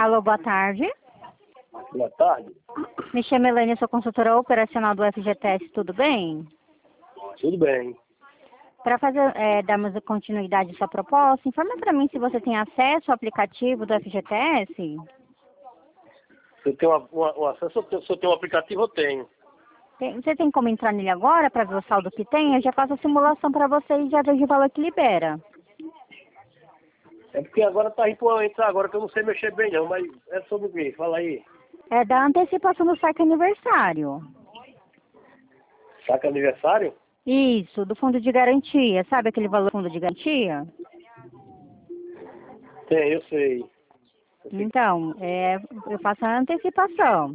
Alô, boa tarde. Boa tarde. Me chamo Elaine, sou consultora operacional do FGTS, tudo bem? Tudo bem. Para darmos continuidade à sua proposta, informa para mim se você tem acesso ao aplicativo do FGTS. Você tem um acesso, se eu tenho um aplicativo, eu tenho. Você tem como entrar nele agora para ver o saldo que tem? Eu já faço a simulação para você e já vejo o valor que libera. É porque agora tá aí por entrar agora que eu não sei mexer bem não, mas é sobre o quê? Fala aí. É da antecipação do saque aniversário. Saca aniversário? Isso, do fundo de garantia. Sabe aquele valor do fundo de garantia? Tem, eu sei. Então, eu faço a antecipação.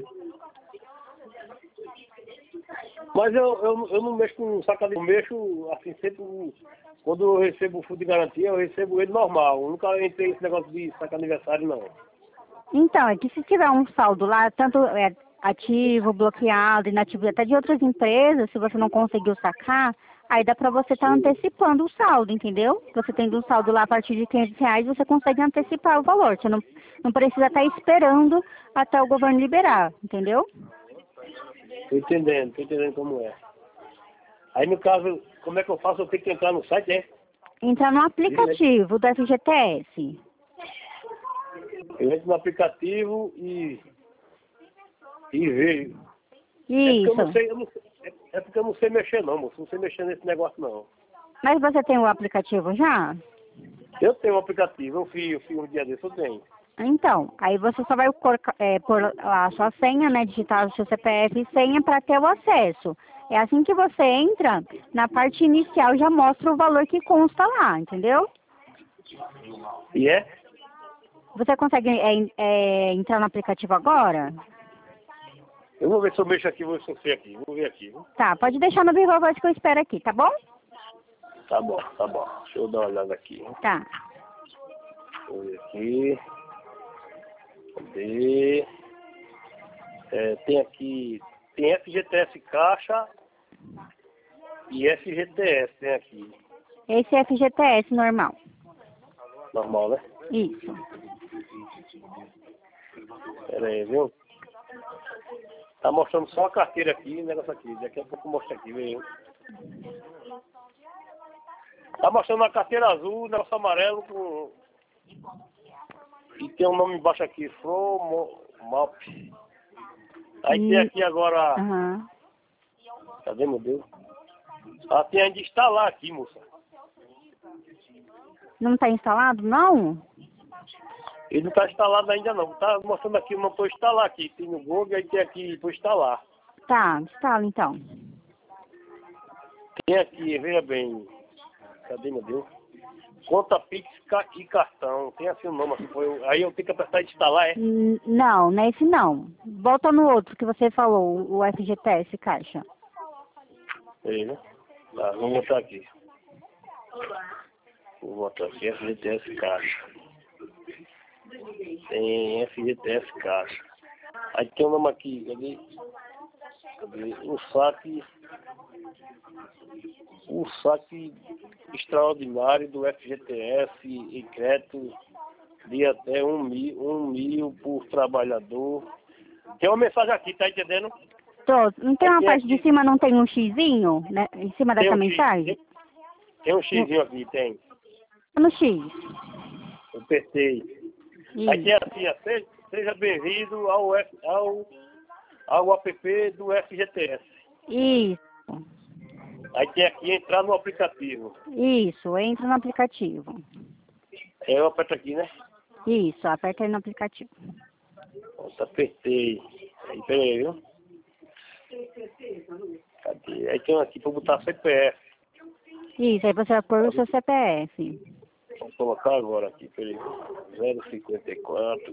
Mas eu não mexo com saca aniversário, eu mexo assim sempre, quando eu recebo o fundo de garantia, eu recebo ele normal. Eu nunca entrei nesse negócio de saca aniversário não. Então, é que se tiver um saldo lá, tanto ativo, bloqueado, inativo, até de outras empresas, se você não conseguiu sacar, aí dá para você estar antecipando o saldo, entendeu? Você tendo um saldo lá a partir de R$ 500, você consegue antecipar o valor. Você não precisa estar esperando até o governo liberar, entendeu? Tô entendendo como é. Aí no caso, como é que eu faço? Eu tenho que entrar no site, é? Entrar no aplicativo do FGTS. Eu entro no aplicativo e vejo. Isso. É porque eu não sei mexer não, moço. Não sei mexer nesse negócio não. Mas você tem o aplicativo já? Eu tenho um aplicativo, eu fiz um dia desse, eu tenho. Então, aí você só vai pôr lá a sua senha, né? Digitar o seu CPF e senha para ter o acesso. É assim que você entra, na parte inicial já mostra o valor que consta lá, entendeu? E é? Você consegue entrar no aplicativo agora? Eu vou ver se eu mexo aqui, vou ver se eu sei aqui. Vou ver aqui. Viu? Tá, pode deixar no Viva Voz que eu espero aqui, tá bom? Tá bom, tá bom. Deixa eu dar uma olhada aqui. Tá. Vou ver aqui. Cadê? Tem aqui, tem FGTS Caixa e FGTS, tem aqui. Esse é FGTS normal. Normal, né? Isso. Pera aí, viu? Tá mostrando só a carteira aqui, o negócio aqui. Daqui a pouco mostra aqui, viu? Tá mostrando uma carteira azul, negócio amarelo com... E tem um nome embaixo aqui, Map. Aí tem aqui agora... Aham. Cadê, meu Deus? Ah, tem ainda instalar aqui, moça. Não está instalado, não? Ele não está instalado ainda não. Tá mostrando aqui, não estou instalar aqui. Tem no Google, aí tem aqui para instalar. Tá, instala então. Tem aqui, veja bem. Cadê, meu Deus? Conta Pix e cartão. Tem assim o nome, assim, aí eu tenho que apertar instalar, é? Não, não é esse não. Volta no outro que você falou, o FGTS Caixa. Aí, né? Tá, vou botar aqui. Vou botar aqui, FGTS Caixa. Tem FGTS Caixa. Aí tem o nome aqui, cadê? O saque extraordinário do FGTS e crédito de até um mil por trabalhador. Tem uma mensagem aqui, tá entendendo? Tô. Não tem uma parte de cima, não tem um xizinho, né? Em cima dessa mensagem? Tem um xizinho aqui, tem. No X. Eu apertei. Aí tem assim, seja bem-vindo ao app do FGTS. Isso. Aí tem aqui entrar no aplicativo. Isso, entra no aplicativo. Eu aperto aqui, né? Isso, aperta aí no aplicativo. Pronto, apertei. Aí, peraí, viu? Cadê? Aí tem um aqui para botar CPF. Isso, aí você vai pôr o seu CPF. Vou colocar agora aqui, peraí. 054,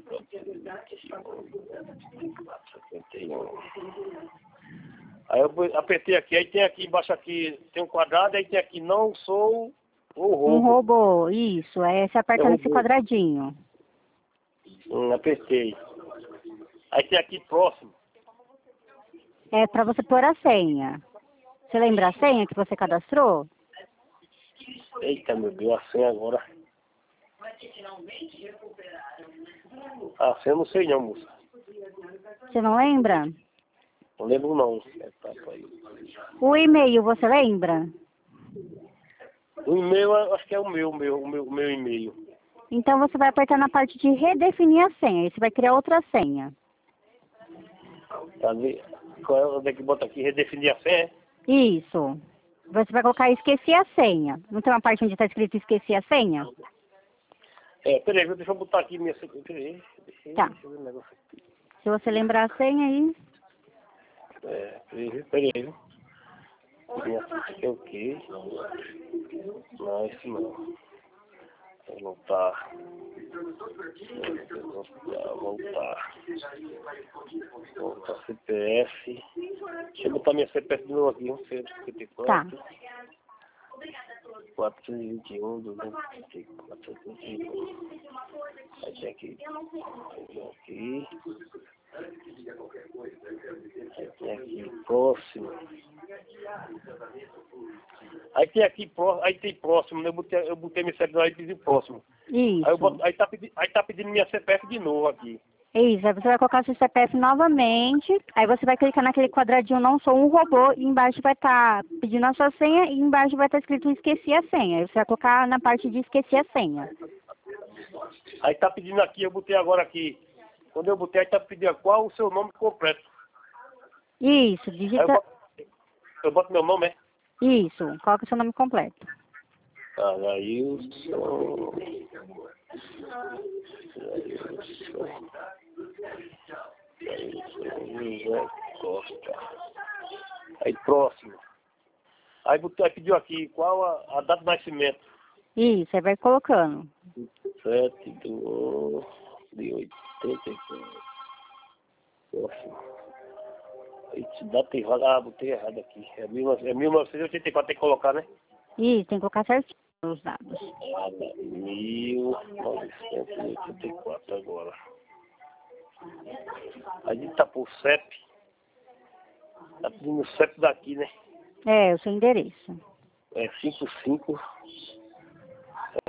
51. Aí eu apertei aqui, aí tem aqui embaixo aqui, tem um quadrado, aí tem aqui, não sou o robô. Um robô, isso, aí você aperta nesse quadradinho. Apertei. Aí tem aqui próximo. É para você pôr a senha. Você lembra a senha que você cadastrou? Eita, meu Deus, a senha agora. Ah, você não sei não, moça. Você não lembra? Não lembro não. Aí. O e-mail, você lembra? O e-mail, eu acho que é o meu e-mail. Então você vai apertar na parte de redefinir a senha. Aí você vai criar outra senha. Tá vendo? Onde é que bota aqui? Redefinir a senha? Isso. Você vai colocar esqueci a senha. Não tem uma parte onde está escrito esqueci a senha? Peraí, deixa eu botar aqui minha... Peraí, Tá. deixa eu ver o negócio aqui. Se você lembrar a senha aí. Peraí. Minha aqui é o quê? Não, isso não. Voltar. Voltar CPF. Deixa eu botar minha CPF de novo aqui, 154. Tá. 421, 234, 421. Aí tem aqui. Aí tem aqui, próximo. Aí tem próximo, né? Eu botei minha CPF lá e pedi próximo. Isso. Aí tá pedindo minha CPF de novo aqui. Isso, aí você vai colocar seu CPF novamente, aí você vai clicar naquele quadradinho não sou um robô, e embaixo vai estar pedindo a sua senha, e embaixo vai estar escrito esqueci a senha. Aí você vai colocar na parte de esqueci a senha. Aí tá pedindo aqui, eu botei agora aqui. Quando eu botei, aí tá pedindo qual o seu nome completo. Isso, digita... Eu boto meu nome, é? Isso, coloca o seu nome completo. Alailson. José Costa. Aí próximo. Aí pediu aqui qual a data de nascimento. Isso, aí vai colocando. 7/1/84. Próximo. Aí data errada. Ah, botei errado aqui. É 1984, tem que colocar, né? Isso, tem que colocar certinho os dados. 1984 agora. Aí tá por CEP. Tá pedindo o CEP daqui, né? É, o seu endereço. É 55. É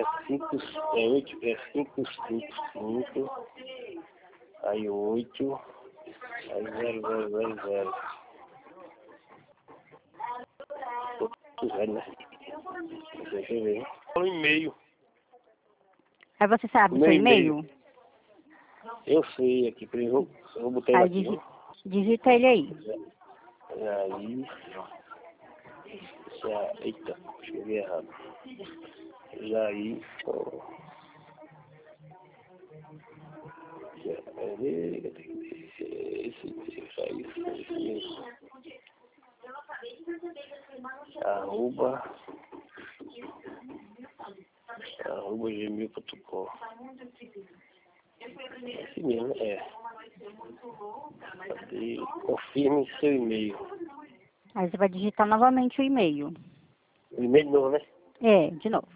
555. Aí 8. Aí 0000. Tudo velho, né? Deixa eu ver. O e-mail. Aí você sabe o Meu seu e-mail. e-mail? Eu sei aqui, eu vou botar ele Aí aqui. digita ele aí. E aí. Eita, escrevi errado. Jair. Arroba gmail.com. Esse mesmo, confirme seu e-mail. Aí você vai digitar novamente o e-mail. O e-mail novo, né? É, de novo.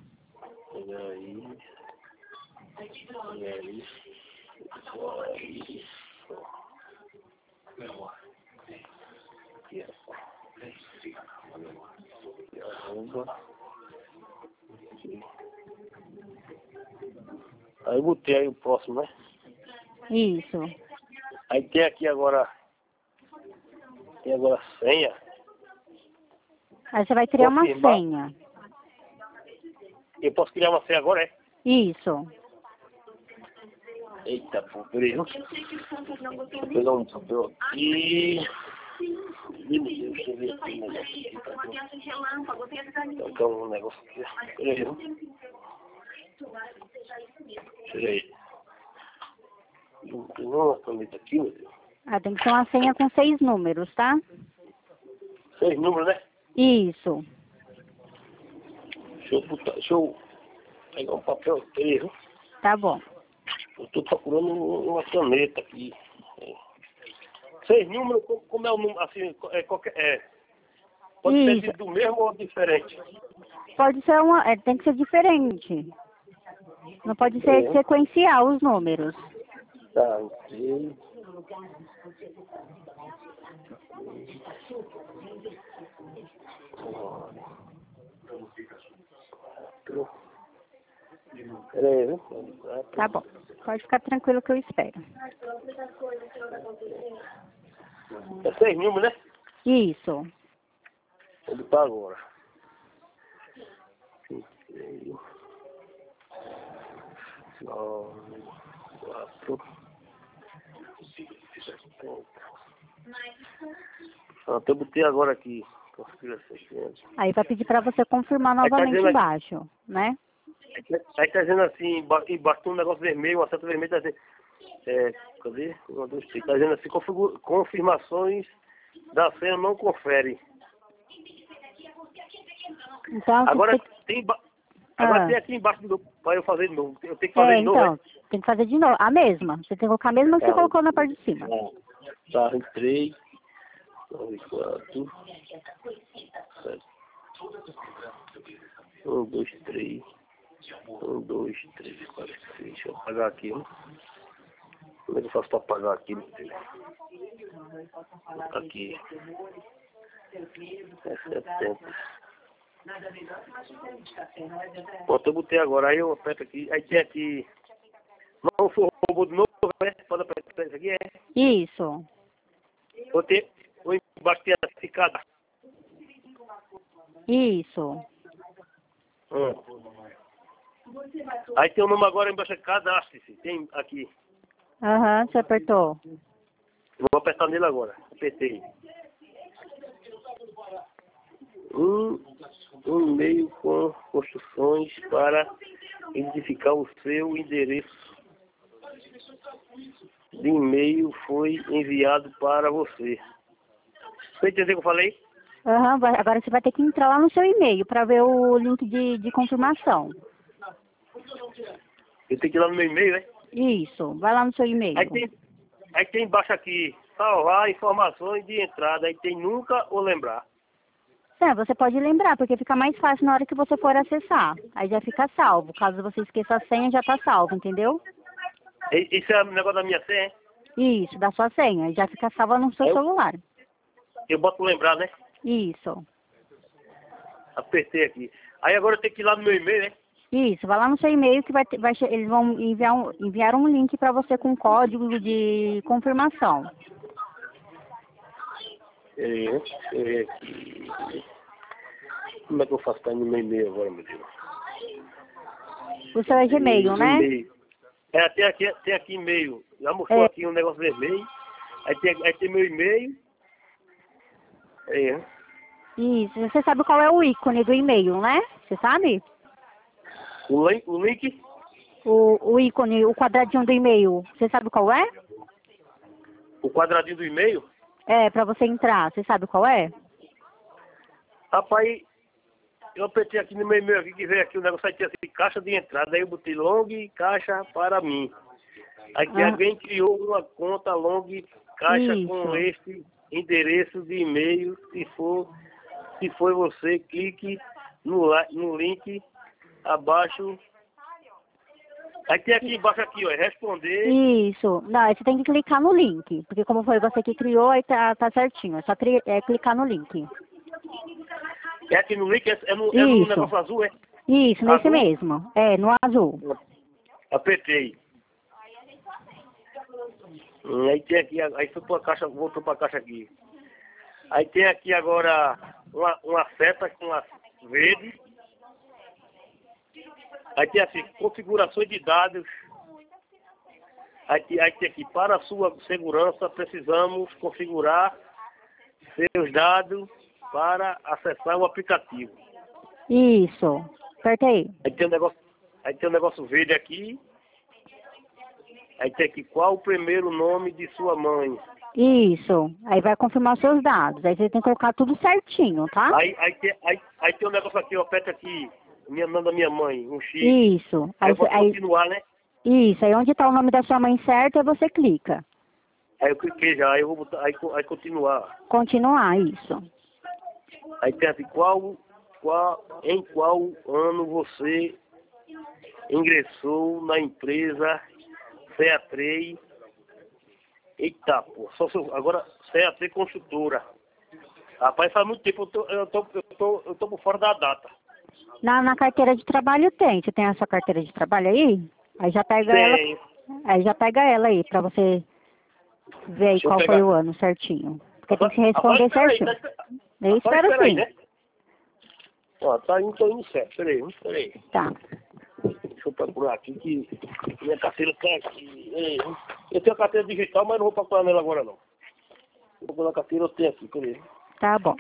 Aí eu botei aí o próximo, né? Isso. Aí tem aqui agora. Tem agora senha. Aí você vai criar uma Confirmar. senha. Eu posso criar uma senha agora, é? Isso. Eita, pô, peraí. Vou pegar um papel aqui. Deixa eu ver aqui um negócio aqui. Tocar um negócio aqui. Peraí. Peraí. Não tem uma caneta aqui, meu Deus. Ah, tem que ser uma senha com 6 números, tá? 6 números, né? Isso. Deixa eu pegar um papel aqui. Tá bom. Eu tô procurando uma caneta aqui. 6 números, como é o número, assim, pode Isso. ser do mesmo ou diferente? Pode ser tem que ser diferente. Não pode ser sequencial os números. Tá, ok. Peraí, viu? Tá bom. Pode ficar tranquilo que eu espero. É 6 números, né? Isso. Vou botar agora. 9, 4. Pronto, eu botei agora aqui. Aí vai pedir para você confirmar Aí tá novamente dizendo aqui, embaixo, né? aí tá dizendo assim, embaixo tem um negócio vermelho, uma seta vermelha, tá dizendo, cadê? 1, 2, 3. Tá dizendo assim, confirmações da senha não confere. Então, Agora você tem, agora tem aqui embaixo para eu fazer de novo. Eu tenho que fazer de novo, então, tem que fazer de novo. A mesma. Você tem que colocar a mesma que você colocou na parte de cima. Tá, entrei. 9, 4, 7. 1, 2, 3. 1, 2, 3, 4, 5. Deixa eu apagar aqui, ó. Como é que eu faço para apagar aqui? Aqui. É 70. Pronto, eu botei agora. Aí eu aperto aqui. Aí tem aqui. Não, foi robô de novo, né? Pode apertar isso aqui, é? Isso. Botei. O embaixo tem a ficada. Isso. Aí tem o nome agora embaixo, cadastre-se. Tem aqui. Aham, você apertou. Vou apertar nele agora. Apertei. Um e-mail com construções para identificar o seu endereço de e-mail foi enviado para você. Você entendeu o que eu falei? Aham, agora você vai ter que entrar lá no seu e-mail para ver o link de confirmação. Eu tenho que ir lá no meu e-mail, né? Isso, vai lá no seu e-mail. Aí tem embaixo aqui, salvar informações de entrada. Aí tem nunca ou lembrar. Você pode lembrar, porque fica mais fácil na hora que você for acessar. Aí já fica salvo. Caso você esqueça a senha, já tá salvo, entendeu? Isso é o negócio da minha senha, Isso, da sua senha. Já fica salva no seu celular. eu boto lembrar, né? Isso. Apertei aqui. Aí agora eu tenho que ir lá no meu e-mail, né? Isso, vai lá no seu e-mail que eles vão enviar um link para você com código de confirmação. Deixa eu ver aqui. Como é que eu faço para ir no meu e-mail agora, meu Deus? O seu é Gmail, né? E-mail. Tem aqui e-mail. Já mostrou aqui um negócio vermelho. Aí tem meu e-mail. Isso, você sabe qual é o ícone do e-mail, né? Você sabe? O link? O ícone, o quadradinho do e-mail, você sabe qual é? O quadradinho do e-mail? Para você entrar, você sabe qual é? Rapaz, eu apertei aqui no meu e-mail aqui, que veio aqui o negócio aí tinha assim, caixa de entrada. Aí eu botei long caixa para mim. Aí que alguém criou uma conta long caixa com este endereço de e-mail. Se foi você, clique no link abaixo. Aí tem aqui embaixo aqui, ó, responder. Isso. Não, aí você tem que clicar no link, porque como foi você que criou, aí tá certinho. É só clicar no link. É aqui no link, é no negócio azul, é? Isso, nesse azul? mesmo. É, no azul. Apertei. Aí tem aqui, aí foi pra caixa, voltou pra caixa aqui. Aí tem aqui agora uma seta com a verde. Aí tem assim, configurações de dados. Aí tem aqui, para a sua segurança, precisamos configurar seus dados para acessar o aplicativo. Isso. Aperta aí. Aí tem um negócio verde aqui. Aí tem aqui, qual o primeiro nome de sua mãe? Isso. Aí vai confirmar os seus dados. Aí você tem que colocar tudo certinho, tá? Aí tem um negócio aqui, ó, aperta aqui, nome da minha mãe, um X. Isso. Aí eu vou continuar, né? Isso. Aí onde está o nome da sua mãe certo, aí você clica. Aí eu cliquei já, aí eu vou botar, aí continuar. Continuar, isso. Aí tem assim, em qual ano você ingressou na empresa CA3? Eita, pô, agora CA3 Construtora. Rapaz, faz muito tempo, eu tô por fora da data. Na carteira de trabalho tem. Você tem a sua carteira de trabalho aí? Aí já pega ela. Tenho. Aí já pega ela aí, pra você ver aí Deixa eu qual pegar foi o aqui. ano certinho. Porque tem Rapaz, que responder espera aí, certinho. Eu rapaz, espero espera aí, sim. né? Ó, tá indo, tô indo certo. Pera aí. Tá. Deixa eu procurar aqui que minha carteira tá aqui. Pera aí. Eu tenho a carteira digital, mas não vou procurar nela agora não. Vou procurar a carteira, eu tenho aqui, peraí. Tá bom.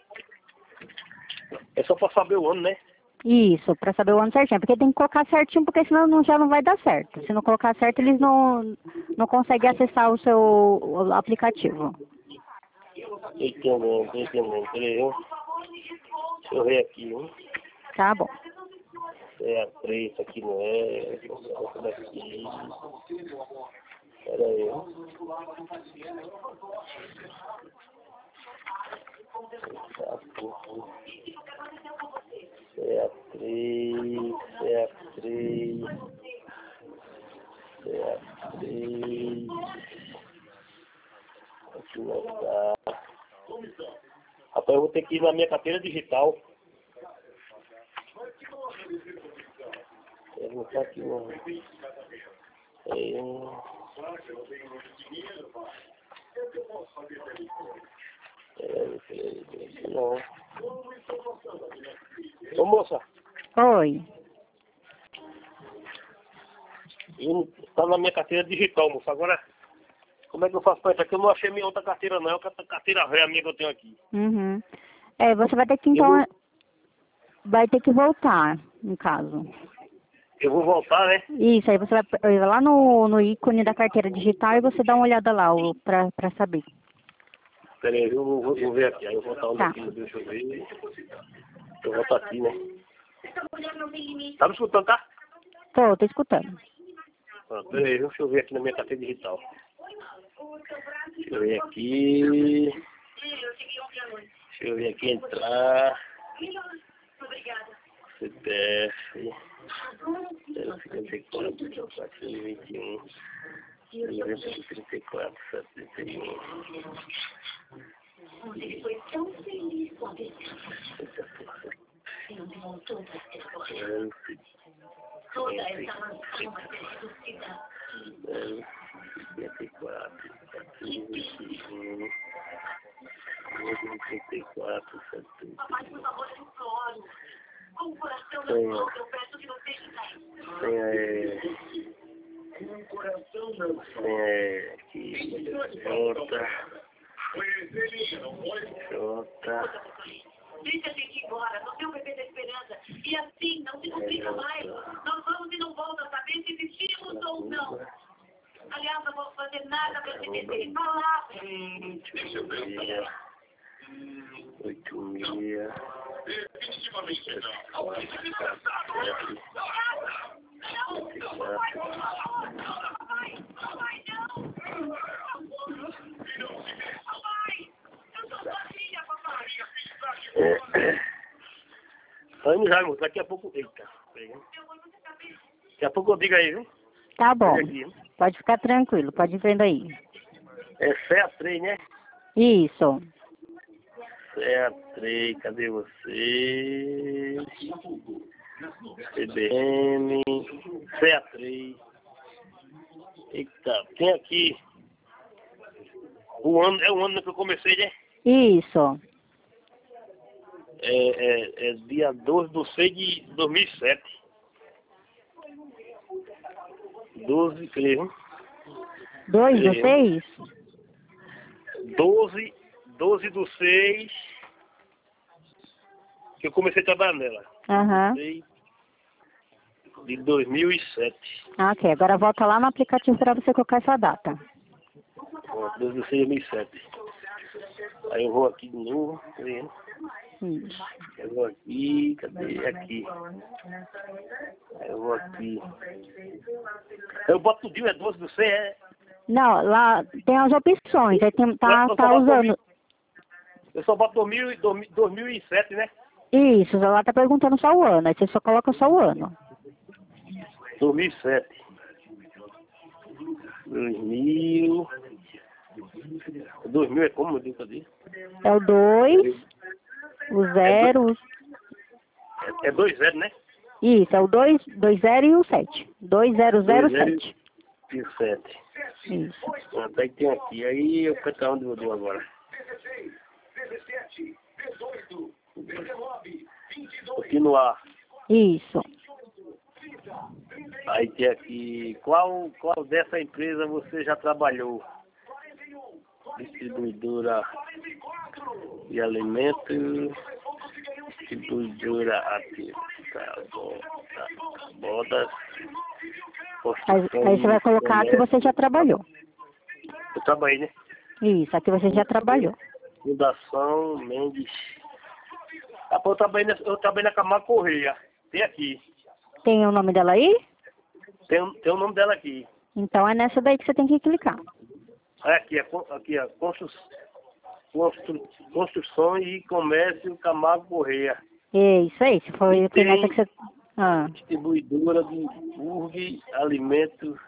É só pra saber o ano, né? Isso, pra saber o ano certinho. Porque tem que colocar certinho, porque senão já não vai dar certo. Se não colocar certo, eles não conseguem acessar o seu aplicativo. Tô entendendo. Peraí, hein? Deixa eu ver aqui, hein? Tá bom. É a 3, isso aqui não é. Essa daqui. Peraí, hein? É a 3, é a 3, é a 3. Aqui não tá. Rapaz, eu vou ter que ir na minha carteira digital. Não tá aqui não. Não. Ô moça, Oi. tá na minha carteira digital, moça. Agora, como é que eu faço pra entrar aqui? Eu não achei minha outra carteira não, é a carteira velha minha que eu tenho aqui. Uhum. É, você vai ter que então. Vai ter que voltar, no caso. Eu vou voltar, né? Isso, aí você vai lá no ícone da carteira digital e você dá uma olhada lá pra saber. Pera aí, eu vou ver aqui. Aí eu vou voltar onde Tá. aqui, deixa eu ver. Eu vou voltar aqui, né? Tá me escutando, tá? Tô escutando. Pera aí, deixa eu ver aqui na minha carteira digital. Deixa eu ver aqui. Deixa eu ver aqui, entrar. CPF. 054, 421. 334, 71. Ele foi tão feliz quando ele voltou da cidade. Toda essa mancada de felicidade. 54, 421. 34, 71. Papai, por favor, eu imploro. Com o coração na mão, eu peço que não seja Aqui, Jota. Deixa a gente ir embora, você é o bebê da esperança. E assim, não se complica mais. Nós vamos e não volta a saber se existimos ou não. Aliás, não vou fazer nada para te meter. Palavra. Deixa eu ver. 8.000. Definitivamente Vamos já, moço. Daqui a pouco. Eita. Daqui a pouco eu digo aí, viu? Tá bom. Aqui. Pode ficar tranquilo, pode ir vendo aí. É CA3, né? Isso. CA3, cadê você? CBM. CA3. Eita, tem aqui. O ano que eu comecei, né? Isso. É dia 12 de 6 de 2007. 12, creio. 2 do 6? 12 do 6 que eu comecei a trabalhar nela. Aham. De 2007. Ok, agora volta lá no aplicativo para você colocar essa data. 12 de 6 de 2007. Aí eu vou aqui de novo. Vendo. Isso. Eu vou aqui, cadê? Aqui. Aí eu vou aqui. Eu boto tudinho, é 12 do 6, é? Não, lá tem as opções, aí tá usando. Eu só boto 2007, né? Isso, lá tá perguntando só o ano, aí você só coloca só o ano. 2007. 2000. 2000 é como eu disse? É o 2, o 0, É 20, né? Isso, é o 220 e o 7. 2007. 2007. Isso. Pronto, aí tem aqui. Aí eu quero estar onde eu dou agora. Continuar. Isso. Aí tem aqui. Qual dessa empresa você já trabalhou? Distribuidora de alimentos. Distribuidora ativa. Bodas. Aí você vai colocar que você já trabalhou. Eu trabalhei, né? Isso, aqui você já trabalhou. Fundação Mendes. Eu trabalhei na Camargo Correia. Tem aqui. Tem o nome dela aí? Tem o nome dela aqui. Então é nessa daí que você tem que clicar. Aqui, Construção e Comércio Camargo Correia. É isso aí, se foi nessa que você... Distribuidora de burgue, alimentos.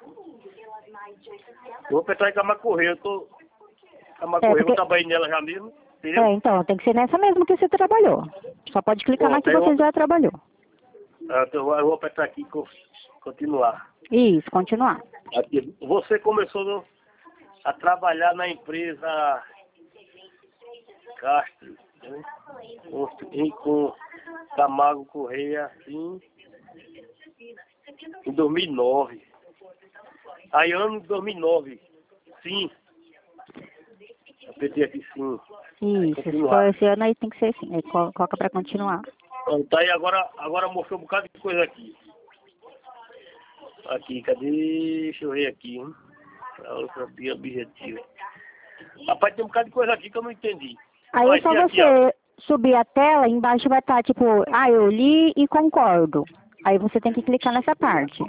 Vou apertar em Camargo Correia. Camargo Correia, eu trabalhei nela já mesmo. Entendeu? Então, tem que ser nessa mesmo que você trabalhou. Só pode clicar na que você já trabalhou. Então eu vou apertar aqui e continuar. Isso, continuar. Aqui. Você começou a trabalhar na empresa Castro, né? Com Camargo Correia, sim, em 2009. Aí, ano de 2009, sim. Apertei aqui, sim. Isso, se for esse ano aí tem que ser sim. Aí coloca para continuar. Tá aí, agora mostrou um bocado de coisa aqui. Aqui, cadê? Deixa eu ver aqui, hein? Objetivo. Rapaz, tem um bocado de coisa aqui que eu não entendi. Aí é só você subir a tela, embaixo vai estar tipo, eu li e concordo. Aí você tem que clicar nessa parte.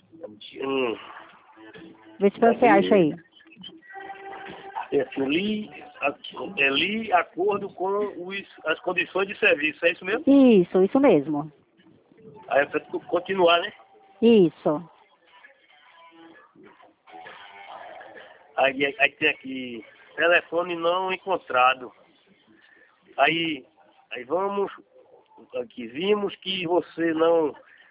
Vê se você acha aí. É assim, li acordo com as condições de serviço, é isso mesmo? Isso mesmo. Aí é pra continuar, né? Isso. Aí tem aqui, telefone não encontrado. Aí vamos, aqui vimos que você não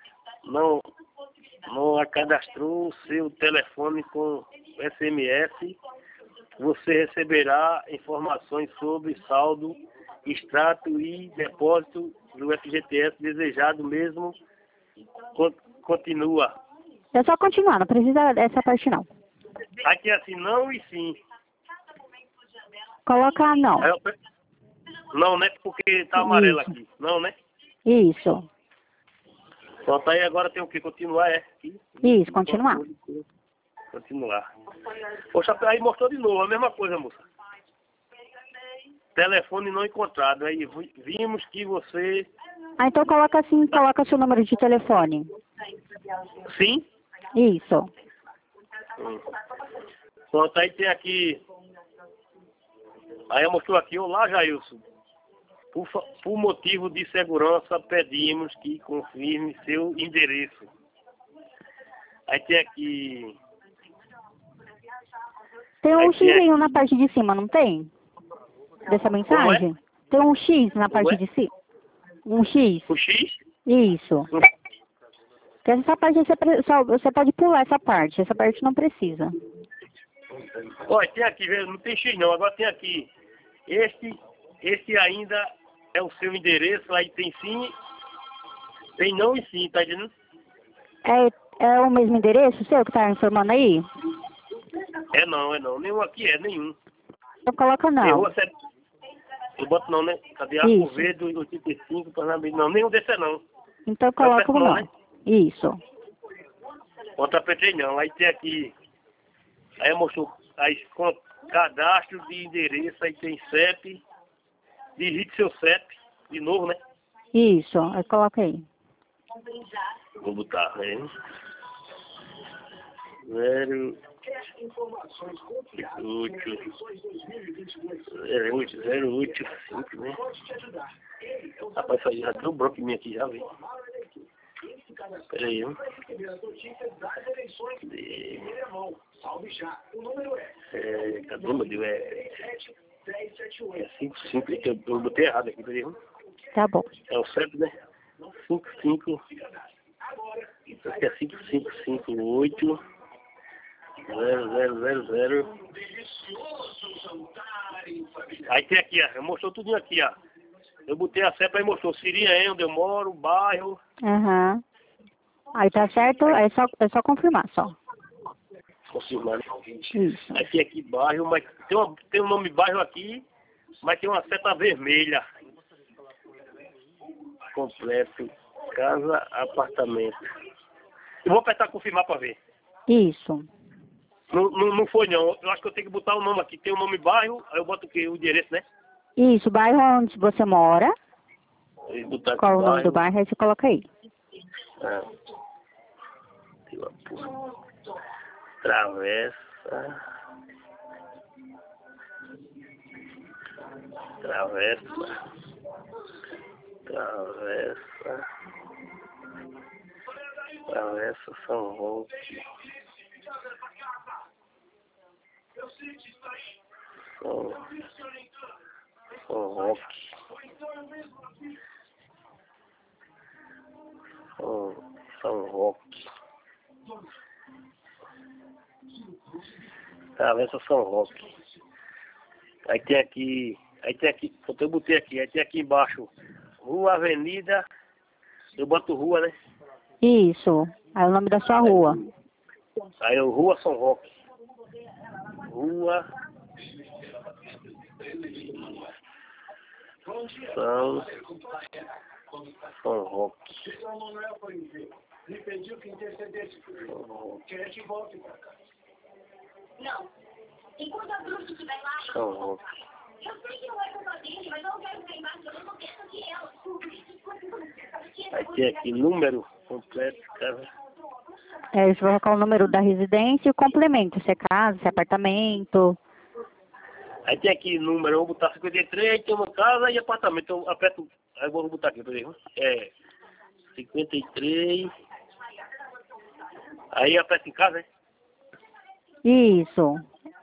cadastrou o seu telefone com SMS. Você receberá informações sobre saldo, extrato e depósito do FGTS desejado mesmo. Continua. É só continuar, não precisa dessa parte não. Aqui é assim, não e sim. Coloca não. Não, né? Porque tá amarelo aqui. Não, né? Isso. Pronto, aí agora tem o que? Continuar, aqui. Isso, continuar. Continuar. Poxa, aí mostrou de novo, a mesma coisa, moça. Telefone não encontrado. Aí vimos que você... Então coloca assim, coloca seu número de telefone. Sim? Isso. Pronto, aí tem aqui... Aí mostrou aqui, olá, Jailson. Por motivo de segurança, pedimos que confirme seu endereço. Aí tem aqui... Tem um X na parte de cima, não tem? Dessa mensagem? É? Tem um X na parte de cima. Um X. O X? Isso. Porque essa parte você pode pular essa parte. Essa parte não precisa. Olha, tem aqui, não tem X não. Agora tem aqui. Este ainda é o seu endereço. Aí tem sim, tem não e sim, tá entendendo? É o mesmo endereço seu que tá informando aí? É não. Nenhum aqui nenhum. Então coloca não. Eu boto não, né? Cadê a Corvedo 85, Pernambuco? Não, nenhum desse não. Então coloca o não. Né? Isso. Bota apertei não. Aí tem aqui. Aí mostrou aí, com cadastro de endereço, aí tem CEP. Digite seu CEP. De novo, né? Isso, aí coloca aí. Vou botar, né? 0 085, né? Rapaz, isso aí já deu branco em mim aqui, já veio. Pera aí, hein? Cadê, meu Deus? É 55, que eu botei errado aqui, pera aí, hein? Tá bom. É o CEP, né? 55, acho que é 5558 0000. Aí tem aqui, ó, mostrou tudinho aqui, ó. Eu botei a CEPA e mostrou Siriema, onde eu moro, bairro. Aham. Aí tá certo, é só confirmar, só. Confirmar. Isso. Aqui bairro, mas tem um nome bairro aqui, mas tem uma seta vermelha. Completo. Casa, apartamento. Eu vou apertar confirmar para ver. Isso. Não foi não. Eu acho que eu tenho que botar o nome aqui. Tem o nome bairro, aí eu boto o quê? O endereço, né? Isso, bairro onde você mora. E botar aqui Qual o nome do bairro, aí você coloca aí. Travessa. São Roque. São Roque. São Roque. Travessa São Roque. Aí tem aqui, eu botei aqui, aí tem aqui embaixo, Rua, Avenida, eu boto rua, né? Isso. Aí o nome da sua rua. Aí eu, Rua São Roque. Rua São Roque. Não. Enquanto a bruxa estiver lá, São Roque. eu sei que não é culpa dele, mas eu não quero ficar embaixo, eu não quero que ela. Aí tem aqui número completo, casa. É, você vai colocar o número da residência e o complemento, se é casa, se é apartamento. Aí tem aqui número, eu vou botar 53, tem uma casa e apartamento. Eu aperto, aí eu vou botar aqui, por exemplo. 53. Aí aperto em casa, né? Isso.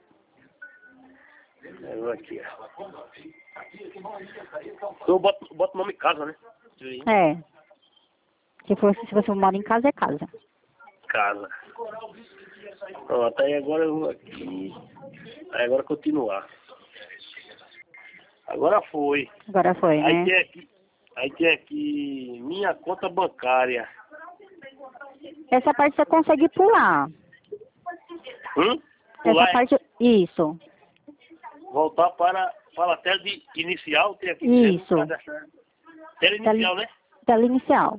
Aí eu aqui, ó. Eu boto o nome casa, né? É. Se você mora em casa, é casa. Casa. Pronto, aí agora eu vou aqui. Aí agora continuar. Agora foi. Agora foi, né? Aí tem aqui minha conta bancária. Essa parte você consegue pular. Pular, Essa parte... Isso. voltar para a tela de inicial, tem aqui. Isso. Tela inicial, né? Tela inicial.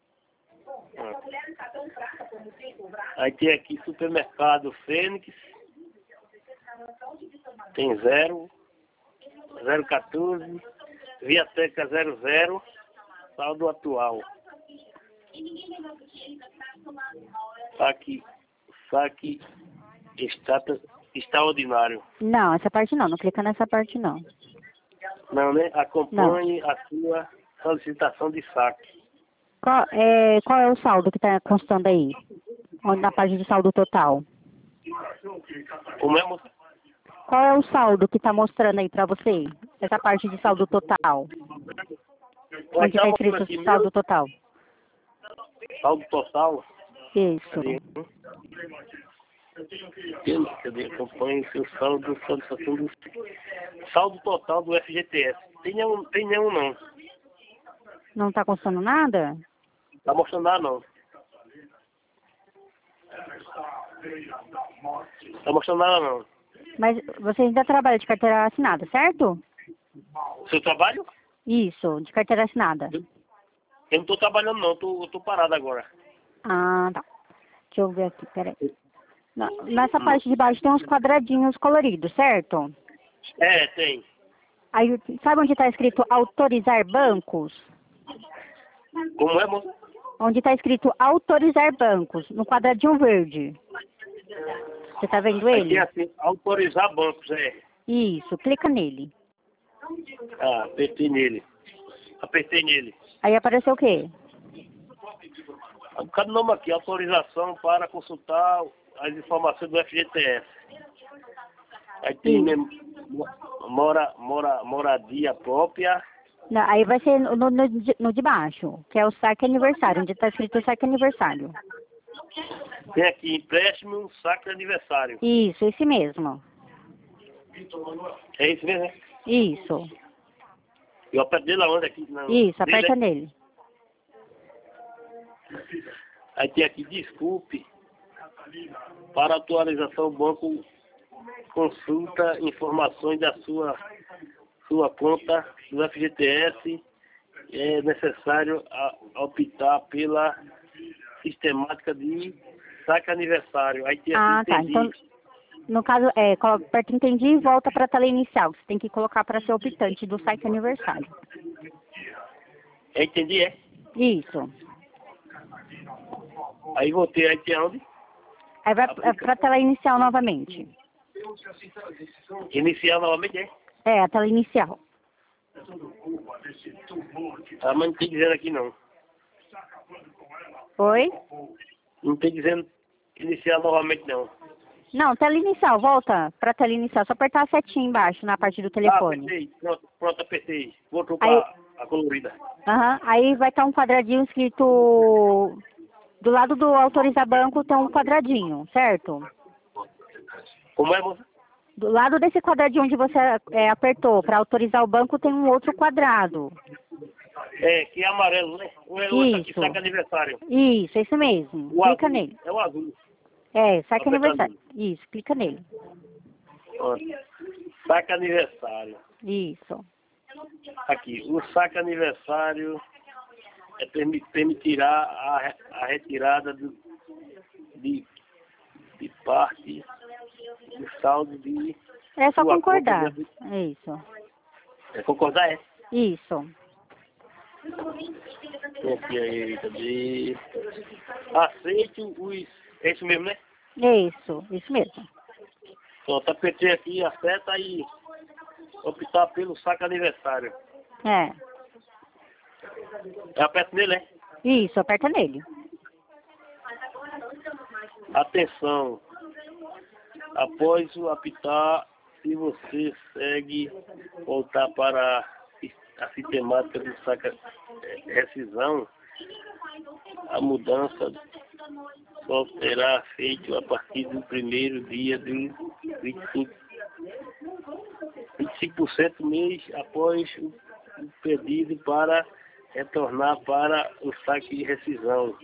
Aí tem aqui supermercado Fênix. Tem 014, Viateca 00, saldo atual. Saque extraordinário. Não, essa parte não clica nessa parte não. Não, né? Acompanhe a sua solicitação de saque. Qual é o saldo que está constando aí? Na página de saldo total. Como é, moça? Qual é o saldo que está mostrando aí para você? Essa parte de saldo total. Onde está escrito saldo total? Saldo total? Isso. Cadê? Acompanhe seu saldo, saldo total do FGTS. Tem nenhum não. Não está constando nada? Tá mostrando nada não. Tá mostrando nada não. Mas você ainda trabalha de carteira assinada, certo? Seu trabalho? Isso, de carteira assinada. Eu não estou trabalhando não, eu tô parado agora. Ah, tá. Deixa eu ver aqui, peraí. Nessa parte de baixo tem uns quadradinhos coloridos, certo? É, tem. Aí, sabe onde está escrito autorizar bancos? Como é, moça? Onde está escrito autorizar bancos, no quadradinho verde. Você está vendo Aí ele? tem assim, autorizar bancos, Isso, clica nele. Apertei nele. Aí apareceu o quê? Cada nome aqui, autorização para consultar as informações do FGTS. Aí tem moradia própria, Não, aí vai ser no de baixo, que é o saque aniversário, onde está escrito saque aniversário. Tem aqui, empréstimo, saque de aniversário. Isso, esse mesmo. É isso mesmo, né? Isso. Eu aperto dele aonde aqui? Isso, aperta nele. Aí tem aqui, desculpe, para atualização o banco consulta informações da sua conta do FGTS. É necessário optar pela sistemática de saque aniversário. Aí tem aqui, Tá. entendi. Então, no caso, aperta entendi e volta para a tela inicial. Você tem que colocar para ser optante do saque aniversário. Entendi, é? Isso. Aí voltei, aí tem onde? Aí vai para a tela inicial novamente. Iniciar novamente, é? É, a tela inicial. Ah, mas não tem dizendo aqui não. Oi? Não tem dizendo iniciar novamente não. Não, tela inicial, volta para a tela inicial. Só apertar a setinha embaixo na parte do telefone. Apertei, pronto, apertei. Voltou Aí, para a colorida. Aí vai estar um quadradinho escrito... Do lado do autorizar banco tem um quadradinho, certo? Como é, moça? Do lado desse quadradinho onde você apertou para autorizar o banco tem um outro quadrado. É, que é amarelo, né? Ou é outro aqui, saque aniversário? Isso, esse mesmo. Clica nele. É o azul. Saque aniversário. Isso, clica nele. Pronto. Saque aniversário. Isso. Aqui, o saque aniversário permitirá a retirada de parte do saldo de... É só concordar. Conta, Isso. É concordar, é? Isso. Aqui aí, cadê? Aceite os... É isso mesmo, né? Isso mesmo. Pronto, apertei aqui, acerta e optar pelo saque aniversário. Eu aperto nele, né? Isso, aperta nele. Atenção. Após o apitar, se você segue voltar para a sistemática do saque rescisão, a mudança só será feita a partir do primeiro dia de 25% mês após o pedido para retornar para o saque de rescisão.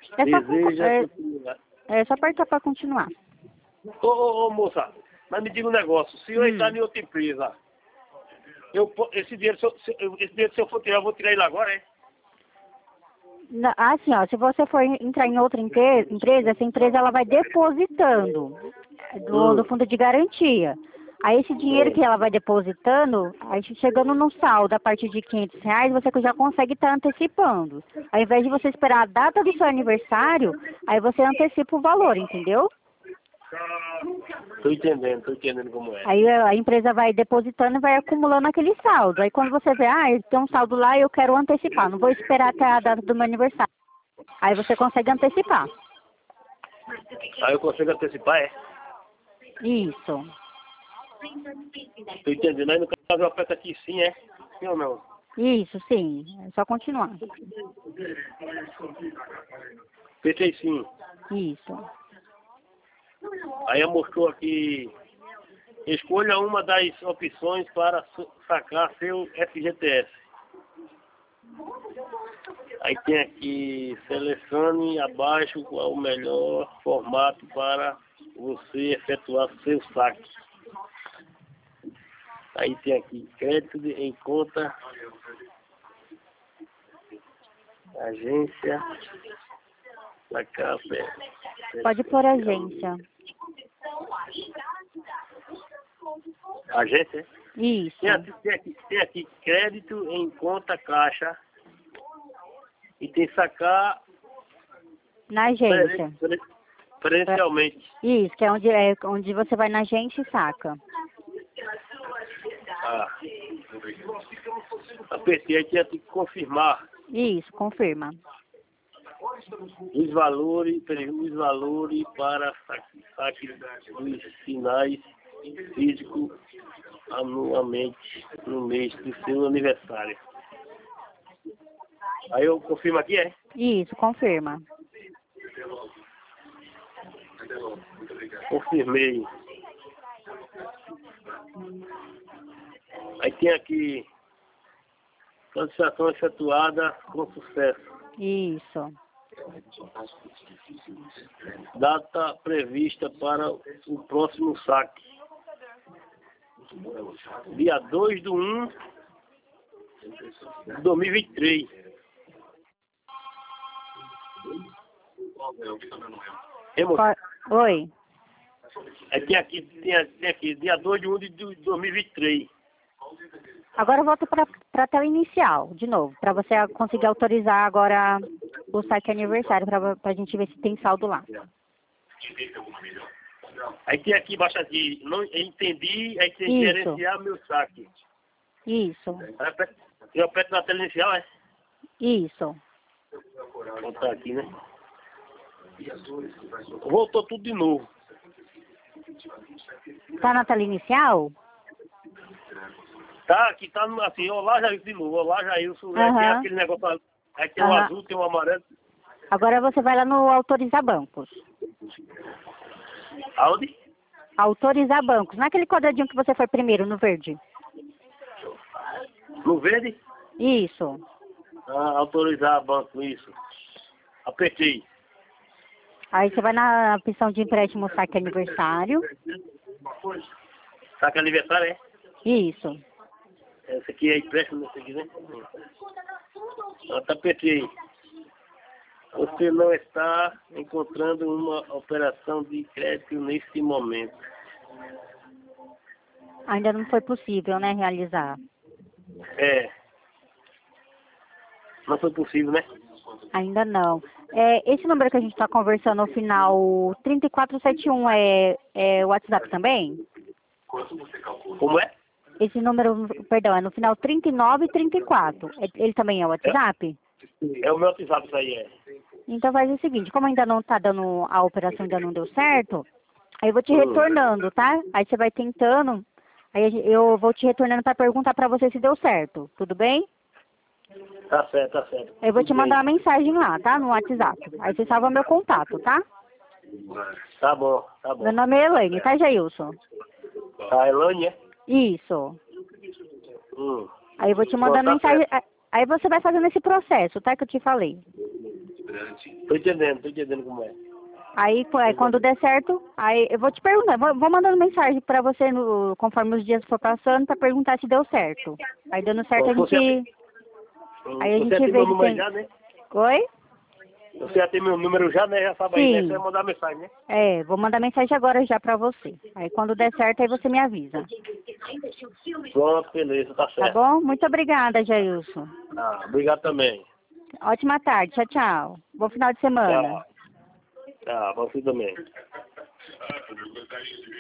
É só apertar para continuar. Ô, moça, mas me diga um negócio. Se eu entrar em outra empresa, esse dinheiro, se eu for tirar, eu vou tirar ele agora, é? Assim, ó, se você for entrar em outra empresa, essa empresa ela vai depositando do fundo de garantia. Aí esse dinheiro que ela vai depositando, aí chegando no saldo a partir de R$ 500, você já consegue estar antecipando. Ao invés de você esperar a data do seu aniversário, aí você antecipa o valor, entendeu? Tô entendendo como é. Aí a empresa vai depositando e vai acumulando aquele saldo. Aí quando você vê, tem um saldo lá e eu quero antecipar, não vou esperar até a data do meu aniversário. Aí você consegue antecipar. Aí eu consigo antecipar, é? Isso. Tô entendendo. Aí no caso eu aperto aqui sim, é? Sim ou não? Isso, sim. É só continuar. Apertei sim. Isso. Aí mostrou aqui, escolha uma das opções para sacar seu FGTS. Aí tem aqui, selecione abaixo qual o melhor formato para você efetuar seu saque. Aí tem aqui, crédito em conta, agência, sacar, pode pôr agência. Agência? Isso. Tem aqui crédito em conta caixa e tem sacar na agência. Presencialmente. Isso, que é onde você vai na agência e saca. Apertei aqui, tem que confirmar. Isso, confirma. Os valores para saque dos sinais físicos anualmente no mês do seu aniversário. Aí eu confirmo aqui, é? Isso, confirma. Confirmei. Aí tem aqui, solicitação efetuada com sucesso. Isso. Data prevista para o próximo saque. Dia 2/1/2023. Oi. Tem aqui, dia 2/1/2023. Agora volta para a tela inicial, de novo, para você conseguir autorizar agora o saque aniversário, para a gente ver se tem saldo lá. Aí tem aqui embaixo aqui, não entendi, aí tem que Isso. gerenciar meu saque. Isso, Eu aperto na tela inicial, é? isso. Vou botar aqui, né? Voltou tudo de novo. Tá na tela inicial? Tá, aqui tá assim, olá Jailson de novo, olá Jailson, tem aquele negócio, aí tem o azul, tem o amarelo. Agora você vai lá no autorizar bancos. Aonde? Autorizar bancos, naquele quadradinho que você foi primeiro, no verde. No verde? Isso. Autorizar banco, isso. Apertei. Aí você vai na opção de empréstimo saque aniversário. Saque aniversário, é? Isso. Esse aqui é empréstimo, esse aqui, né? Apertei. Você não está encontrando uma operação de crédito nesse momento. Ainda não foi possível, né, realizar. Não foi possível, né? Ainda não. Esse número que a gente está conversando no final 3471 é o WhatsApp também? Como é? Esse número, perdão, é no final 3934. Ele também é o WhatsApp? É o meu WhatsApp, isso aí é. Então faz o seguinte, como ainda não está dando, a operação ainda não deu certo, aí eu vou te retornando, tá? Aí você vai tentando, aí eu vou te retornando para perguntar para você se deu certo, tudo bem? Tá certo, tá certo. Eu vou te mandar uma mensagem lá, tá? No WhatsApp. Aí você salva meu contato, tá? Tá bom, tá bom. Meu nome é Elaine, tá, Jailson? Tá, Elaine, é? Isso. Aí eu vou te mandar Tá mensagem. certo. Aí você vai fazendo esse processo, tá? Que eu te falei. Tô entendendo como é. Aí quando der certo, aí eu vou te perguntar, vou mandando mensagem pra você conforme os dias for passando, pra perguntar se deu certo. Aí dando certo a gente. Aí a gente vê se tem. Já, né? Oi? Você já tem meu número já, né? Já sabe aí, né? Você vai mandar mensagem, né? Vou mandar mensagem agora já pra você. Aí quando der certo, aí você me avisa. Pronto, beleza, tá certo. Tá bom? Muito obrigada, Jailson. Obrigado também. Ótima tarde, tchau, tchau. Bom final de semana. Tchau, você também.